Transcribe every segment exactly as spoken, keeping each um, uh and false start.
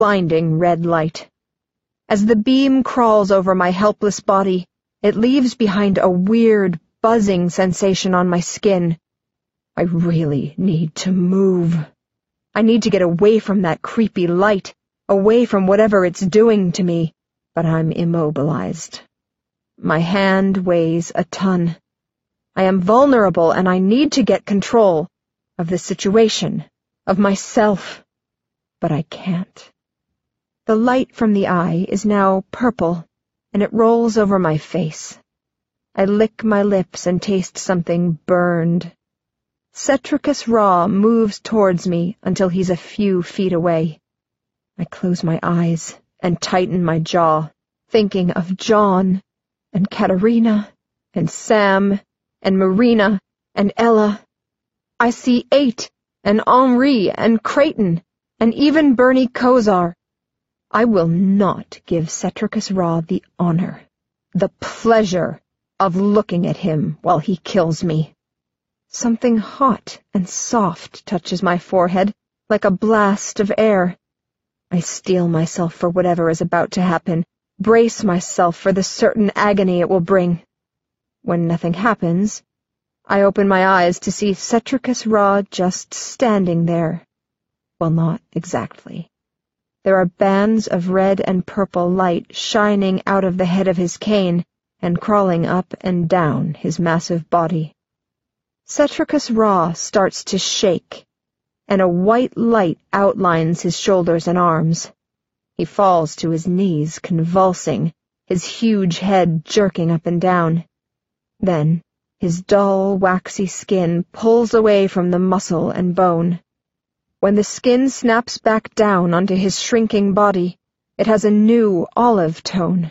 blinding red light. As the beam crawls over my helpless body, it leaves behind a weird, buzzing sensation on my skin. I really need to move. I need to get away from that creepy light, away from whatever it's doing to me, but I'm immobilized. My hand weighs a ton. I am vulnerable, and I need to get control of the situation, of myself, but I can't. The light from the eye is now purple, and it rolls over my face. I lick my lips and taste something burned. Cetricus Ra moves towards me until he's a few feet away. I close my eyes and tighten my jaw, thinking of John, and Katerina, and Sam, and Marina, and Ella. I see Eight, and Henri, and Creighton, and even Bernie Kosar. I will not give Cetricus Ra the honor, the pleasure of looking at him while he kills me. Something hot and soft touches my forehead, like a blast of air. I steel myself for whatever is about to happen, brace myself for the certain agony it will bring. When nothing happens, I open my eyes to see Cetricus Ra just standing there. Well, not exactly. There are bands of red and purple light shining out of the head of his cane and crawling up and down his massive body. Cetricus Ra starts to shake, and a white light outlines his shoulders and arms. He falls to his knees, convulsing, his huge head jerking up and down. Then, his dull, waxy skin pulls away from the muscle and bone. When the skin snaps back down onto his shrinking body, it has a new olive tone.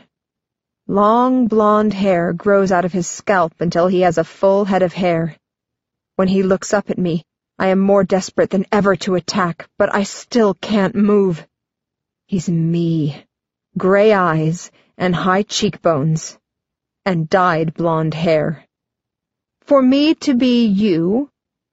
Long blonde hair grows out of his scalp until he has a full head of hair. When he looks up at me, I am more desperate than ever to attack, but I still can't move. He's me, gray eyes and high cheekbones, and dyed blonde hair. For me to be you,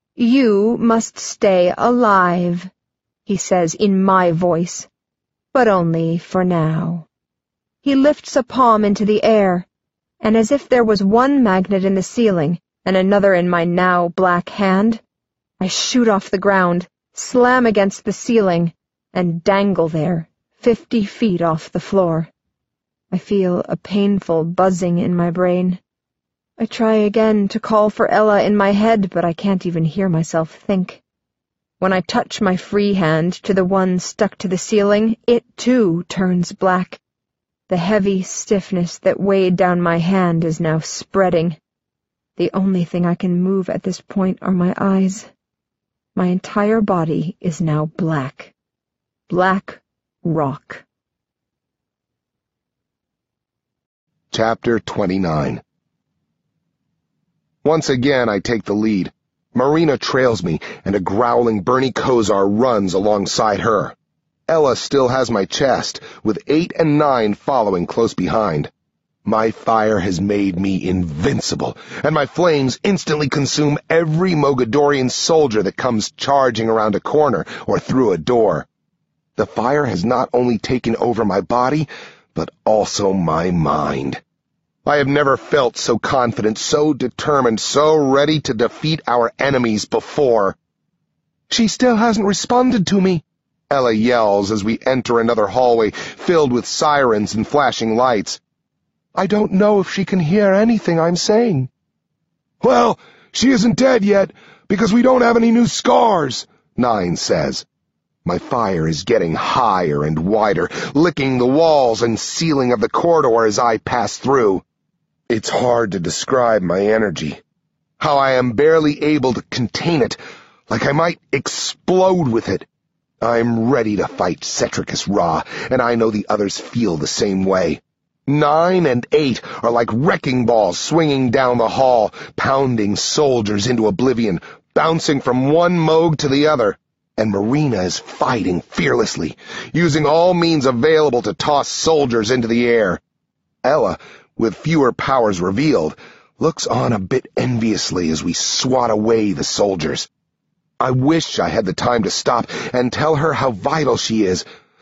you must stay alive, he says in my voice, but only for now. He lifts a palm into the air, and as if there was one magnet in the ceiling and another in my now black hand, I shoot off the ground, slam against the ceiling, and dangle there, fifty feet off the floor. I feel a painful buzzing in my brain. I try again to call for Ella in my head, but I can't even hear myself think. When I touch my free hand to the one stuck to the ceiling, it too turns black. The heavy stiffness that weighed down my hand is now spreading. The only thing I can move at this point are my eyes. My entire body is now black. Black rock. Chapter twenty-nine. Once again I take the lead. Marina trails me, and a growling Bernie Kosar runs alongside her. Ella still has my chest, with eight and nine following close behind. My fire has made me invincible, and my flames instantly consume every Mogadorian soldier that comes charging around a corner or through a door. The fire has not only taken over my body, but also my mind. I have never felt so confident, so determined, so ready to defeat our enemies before. "She still hasn't responded to me," Ella yells as we enter another hallway filled with sirens and flashing lights. "I don't know if she can hear anything I'm saying." "Well, she isn't dead yet, because we don't have any new scars," Nine says. My fire is getting higher and wider, licking the walls and ceiling of the corridor as I pass through. It's hard to describe my energy, how I am barely able to contain it, like I might explode with it. I'm ready to fight Cetricus Ra, and I know the others feel the same way. Nine and eight are like wrecking balls swinging down the hall, pounding soldiers into oblivion, bouncing from one Moog to the other. And Marina is fighting fearlessly, using all means available to toss soldiers into the air. Ella, with fewer powers revealed, looks on a bit enviously as we swat away the soldiers. I wish I had the time to stop and tell her how vital she is,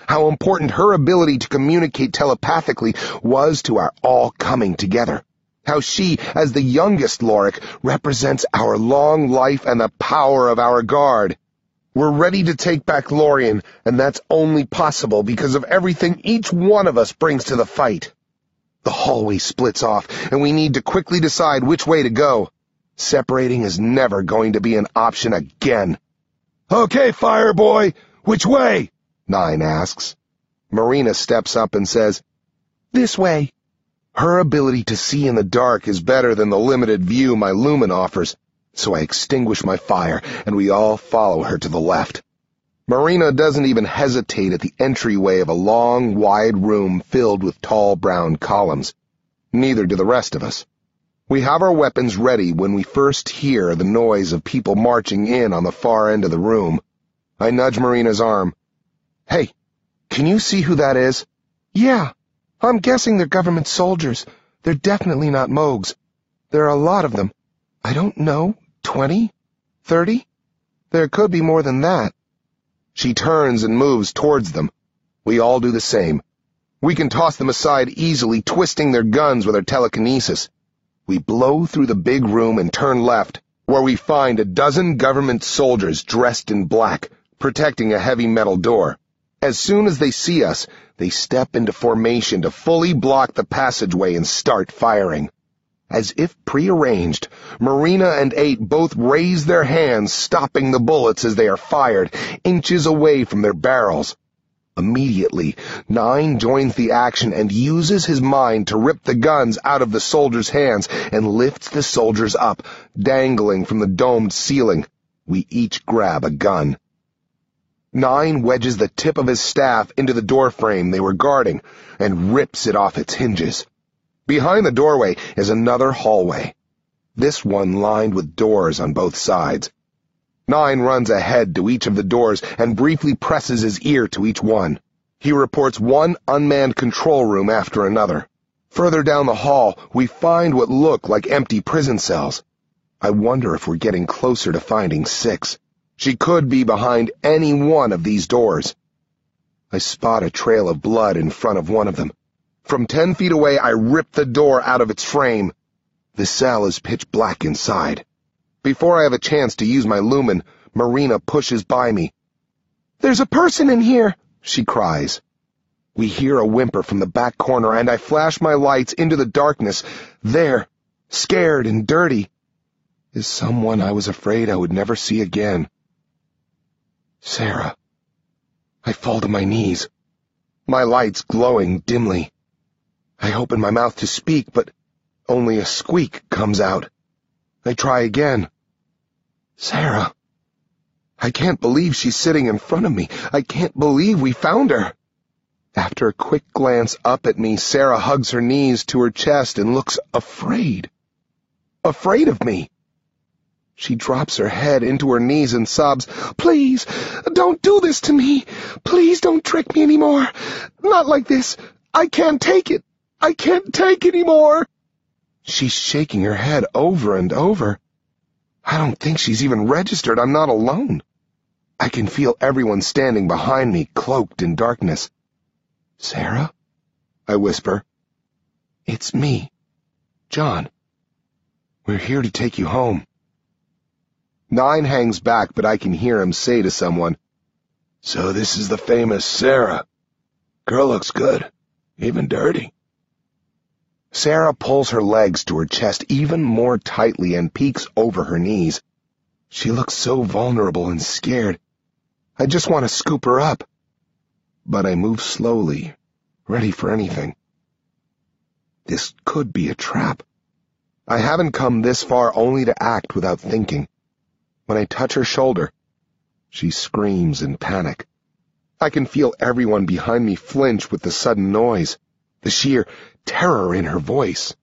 how important her ability to communicate telepathically was to our all coming together, how she, as the youngest Lorik, represents our long life and the power of our guard. We're ready to take back Lorien, and that's only possible because of everything each one of us brings to the fight. The hallway splits off, and we need to quickly decide which way to go. Separating is never going to be an option again. "Okay, Fireboy, which way?" Nine asks. Marina steps up and says, "This way." Her ability to see in the dark is better than the limited view my lumen offers, so I extinguish my fire, and we all follow her to the left. Marina doesn't even hesitate at the entryway of a long, wide room filled with tall brown columns. Neither do the rest of us. We have our weapons ready when we first hear the noise of people marching in on the far end of the room. I nudge Marina's arm. "Hey, can you see who that is?" "Yeah, I'm guessing they're government soldiers. They're definitely not Moogs. There are a lot of them. I don't know, twenty? Thirty? There could be more than that." She turns and moves towards them. We all do the same. We can toss them aside easily, twisting their guns with our telekinesis. We blow through the big room and turn left, where we find a dozen government soldiers dressed in black, protecting a heavy metal door. As soon as they see us, they step into formation to fully block the passageway and start firing. As if prearranged, Marina and Eight both raise their hands, stopping the bullets as they are fired, inches away from their barrels. Immediately, Nine joins the action and uses his mind to rip the guns out of the soldiers' hands and lifts the soldiers up, dangling from the domed ceiling. We each grab a gun. Nine wedges the tip of his staff into the doorframe they were guarding and rips it off its hinges. Behind the doorway is another hallway, this one lined with doors on both sides. Nine runs ahead to each of the doors and briefly presses his ear to each one. He reports one unmanned control room after another. Further down the hall, we find what look like empty prison cells. I wonder if we're getting closer to finding Six. She could be behind any one of these doors. I spot a trail of blood in front of one of them. From ten feet away, I rip the door out of its frame. The cell is pitch black inside. Before I have a chance to use my lumen, Marina pushes by me. "There's a person in here," she cries. We hear a whimper from the back corner, and I flash my lights into the darkness. There, scared and dirty, is someone I was afraid I would never see again. Sarah. I fall to my knees, my lights glowing dimly. I open my mouth to speak, but only a squeak comes out. I try again. Sarah. I can't believe she's sitting in front of me. I can't believe we found her. After a quick glance up at me, Sarah hugs her knees to her chest and looks afraid. Afraid of me. She drops her head into her knees and sobs, "Please, don't do this to me. Please don't trick me anymore. Not like this. I can't take it. I can't take anymore." She's shaking her head over and over. I don't think she's even registered I'm not alone. I can feel everyone standing behind me, cloaked in darkness. "Sarah?" I whisper. "It's me, John. We're here to take you home." Nine hangs back, but I can hear him say to someone, "So this is the famous Sarah. Girl looks good, even dirty." Sarah pulls her legs to her chest even more tightly and peeks over her knees. She looks so vulnerable and scared. I just want to scoop her up. But I move slowly, ready for anything. This could be a trap. I haven't come this far only to act without thinking. When I touch her shoulder, she screams in panic. I can feel everyone behind me flinch with the sudden noise, the sheer terror in her voice.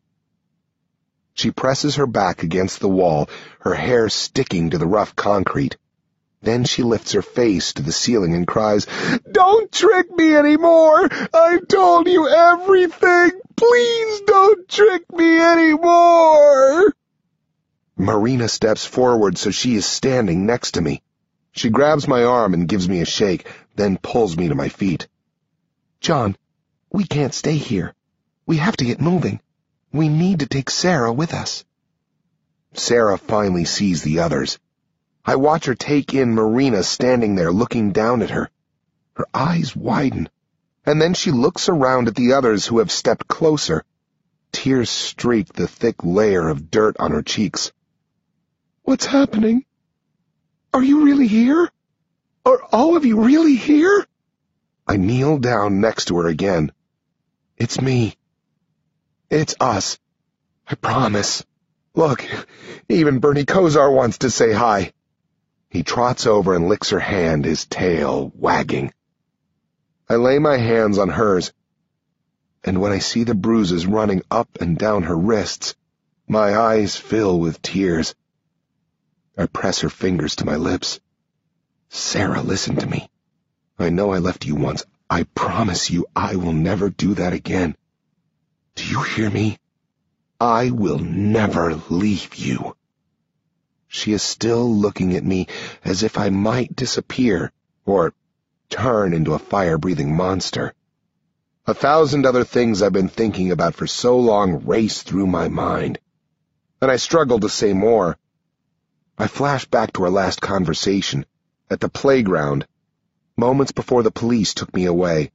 She presses her back against the wall, her hair sticking to the rough concrete. Then she lifts her face to the ceiling and cries, "Don't trick me anymore! I've told you everything! Please don't trick me anymore!" Marina steps forward so she is standing next to me. She grabs my arm and gives me a shake, then pulls me to my feet. John, we can't stay here. We have to get moving. We need to take Sarah with us. Sarah finally sees the others. I watch her take in Marina standing there looking down at her. Her eyes widen, and then she looks around at the others who have stepped closer. Tears streak the thick layer of dirt on her cheeks. What's happening? Are you really here? Are all of you really here? I kneel down next to her again. It's me. It's us. I promise. Look, even Bernie Kosar wants to say hi. He trots over and licks her hand, his tail wagging. I lay my hands on hers, and when I see the bruises running up and down her wrists, my eyes fill with tears. I press her fingers to my lips. Sarah, listen to me. I know I left you once. I promise you I will never do that again. Do you hear me? I will never leave you. She is still looking at me as if I might disappear or turn into a fire-breathing monster. A thousand other things I've been thinking about for so long race through my mind, and I struggle to say more. I flash back to our last conversation, at the playground, moments before the police took me away.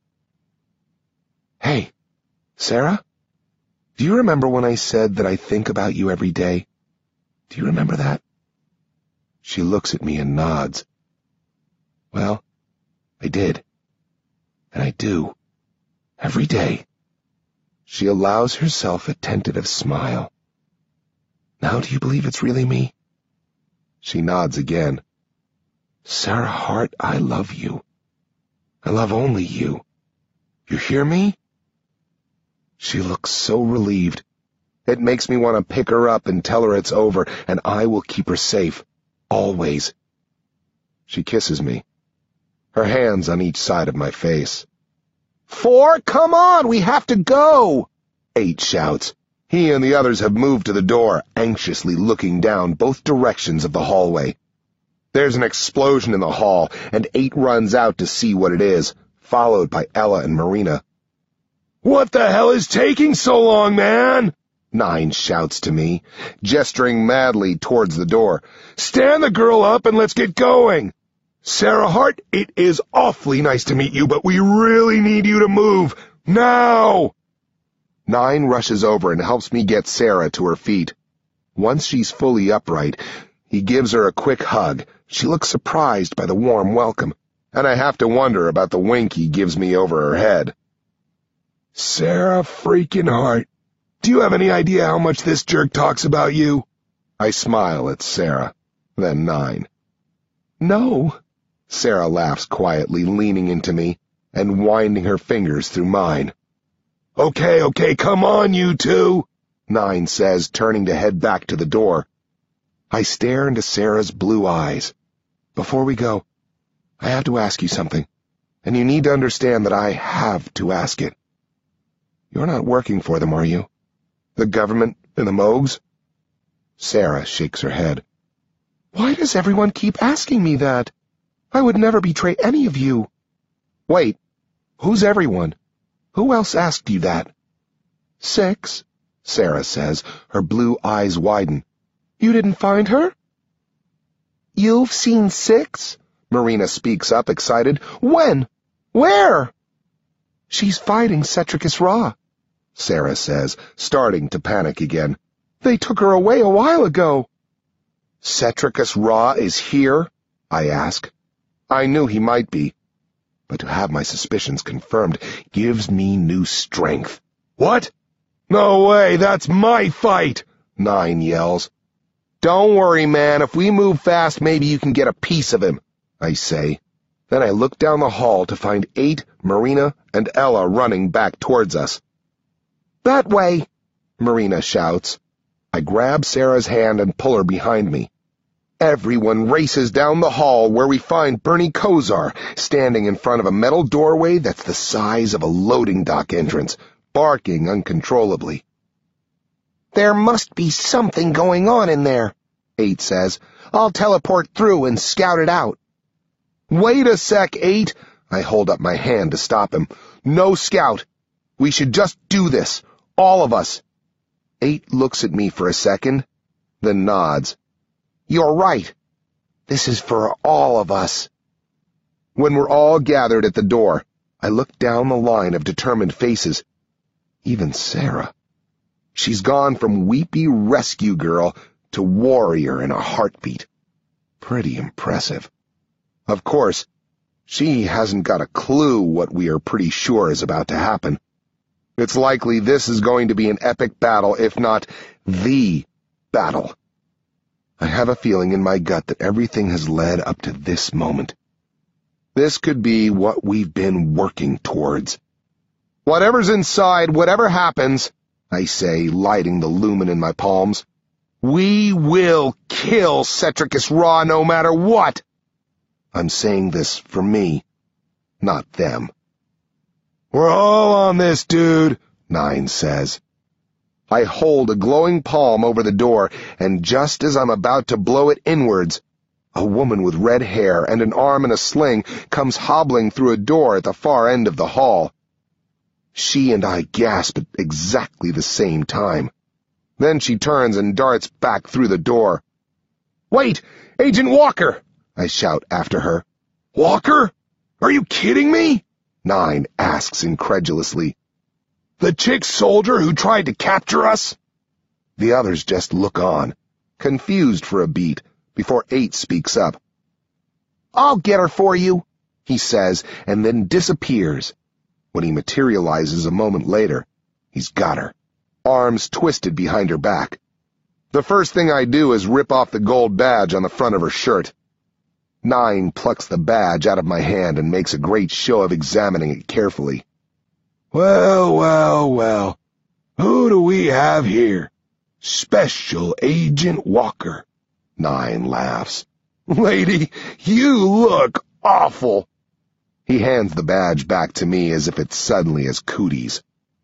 Hey, Sarah? Do you remember when I said that I think about you every day? Do you remember that? She looks at me and nods. Well, I did. And I do. Every day. She allows herself a tentative smile. Now do you believe it's really me? She nods again. Sarah Hart, I love you. I love only you. You hear me? She looks so relieved. It makes me want to pick her up and tell her it's over, and I will keep her safe. Always. She kisses me, her hands on each side of my face. Four, come on, we have to go! Eight shouts. He and the others have moved to the door, anxiously looking down both directions of the hallway. There's an explosion in the hall, and Eight runs out to see what it is, followed by Ella and Marina. What the hell is taking so long, man? Nine shouts to me, gesturing madly towards the door. Stand the girl up and let's get going. Sarah Hart, it is awfully nice to meet you, but we really need you to move. Now! Nine rushes over and helps me get Sarah to her feet. Once she's fully upright, he gives her a quick hug. She looks surprised by the warm welcome, and I have to wonder about the wink he gives me over her head. Sarah freaking Hart, do you have any idea how much this jerk talks about you? I smile at Sarah, then Nine. No. Sarah laughs quietly, leaning into me and winding her fingers through mine. Okay, okay, come on, you two, Nine says, turning to head back to the door. I stare into Sarah's blue eyes. Before we go, I have to ask you something, and you need to understand that I have to ask it. You're not working for them, are you? The government and the Moogs? Sarah shakes her head. Why does everyone keep asking me that? I would never betray any of you. Wait, who's everyone? Who else asked you that? Six, Sarah says, her blue eyes widen. You didn't find her? You've seen Six? Marina speaks up, excited. When? Where? She's fighting Cetricus Ra, Sarah says, starting to panic again. They took her away a while ago. Cetricus Ra is here? I ask. I knew he might be, but to have my suspicions confirmed gives me new strength. What? No way, that's my fight, Nine yells. Don't worry, man, if we move fast, maybe you can get a piece of him, I say. Then I look down the hall to find Eight, Marina, and Ella running back towards us. That way, Marina shouts. I grab Sarah's hand and pull her behind me. Everyone races down the hall where we find Bernie Kosar standing in front of a metal doorway that's the size of a loading dock entrance, barking uncontrollably. There must be something going on in there, Eight says. I'll teleport through and scout it out. Wait a sec, Eight, I hold up my hand to stop him. No, Scout. We should just do this. All of us. Eight looks at me for a second, then nods. You're right. This is for all of us. When we're all gathered at the door, I look down the line of determined faces. Even Sarah. She's gone from weepy rescue girl to warrior in a heartbeat. Pretty impressive. Of course, she hasn't got a clue what we are pretty sure is about to happen. It's likely this is going to be an epic battle, if not the battle. I have a feeling in my gut that everything has led up to this moment. This could be what we've been working towards. Whatever's inside, whatever happens, I say, lighting the lumen in my palms, we will kill Cetricus Ra no matter what. I'm saying this for me, not them. We're all on this, dude, Nine says. I hold a glowing palm over the door, and just as I'm about to blow it inwards, a woman with red hair and an arm in a sling comes hobbling through a door at the far end of the hall. She and I gasp at exactly the same time. Then she turns and darts back through the door. Wait! Agent Walker! I shout after her. Walker? Are you kidding me? Nine asks incredulously. The chick soldier who tried to capture us? The others just look on, confused for a beat, before Eight speaks up. I'll get her for you, he says, and then disappears. When he materializes a moment later, he's got her, arms twisted behind her back. The first thing I do is rip off the gold badge on the front of her shirt. Nine plucks the badge out of my hand and makes a great show of examining it carefully. Well, well, well, who do we have here? Special Agent Walker. Nine laughs. Lady, you look awful. He hands the badge back to me as if it's suddenly as cooties.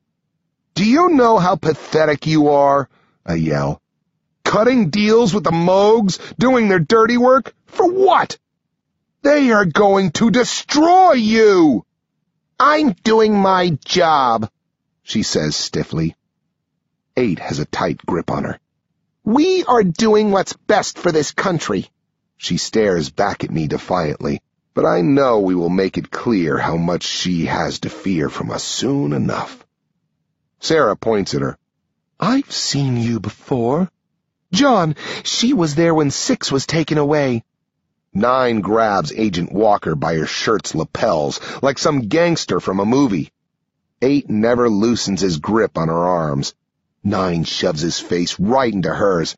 Do you know how pathetic you are? I yell. Cutting deals with the Moogs, doing their dirty work? For what? They are going to destroy you! I'm doing my job, she says stiffly. Eight has a tight grip on her. We are doing what's best for this country. She stares back at me defiantly, but I know we will make it clear how much she has to fear from us soon enough. Sarah points at her. I've seen you before. John, she was there when Six was taken away. Nine grabs Agent Walker by her shirt's lapels, like some gangster from a movie. Eight never loosens his grip on her arms. Nine shoves his face right into hers.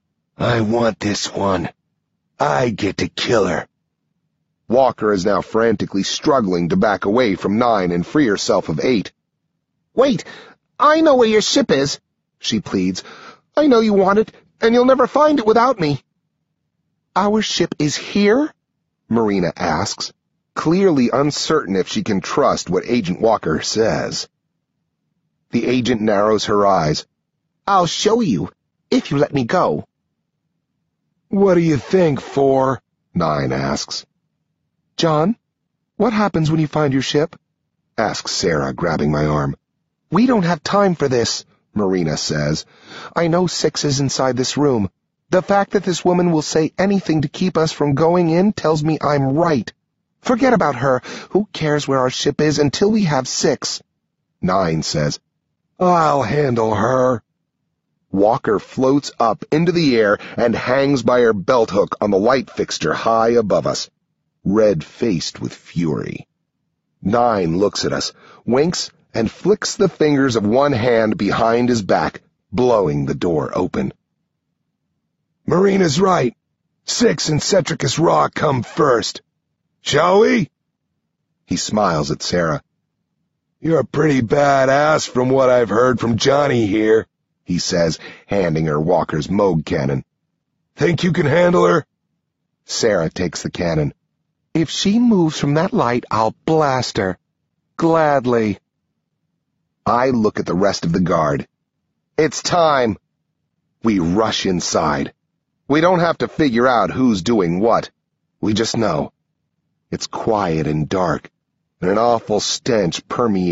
I want this one. I get to kill her. Walker is now frantically struggling to back away from Nine and free herself of Eight. Wait, I know where your ship is, she pleads. I know you want it, and you'll never find it without me. Our ship is here? Marina asks, clearly uncertain if she can trust what Agent Walker says. The agent narrows her eyes. I'll show you, if you let me go. What do you think, Four? Nine asks. John, what happens when you find your ship? Asks Sarah, grabbing my arm. We don't have time for this, Marina says. I know Six is inside this room. The fact that this woman will say anything to keep us from going in tells me I'm right. Forget about her. Who cares where our ship is until we have Six? Nine says, I'll handle her. Walker floats up into the air and hangs by her belt hook on the light fixture high above us, red-faced with fury. Nine looks at us, winks, and flicks the fingers of one hand behind his back, blowing the door open. Marina's right. Six and Cetricus Ra come first. Shall we? He smiles at Sarah. You're a pretty badass from what I've heard from Johnny here, he says, handing her Walker's Moog cannon. Think you can handle her? Sarah takes the cannon. If she moves from that light, I'll blast her. Gladly. I look at the rest of the guard. It's time. We rush inside. We don't have to figure out who's doing what. We just know. It's quiet and dark, and an awful stench permeated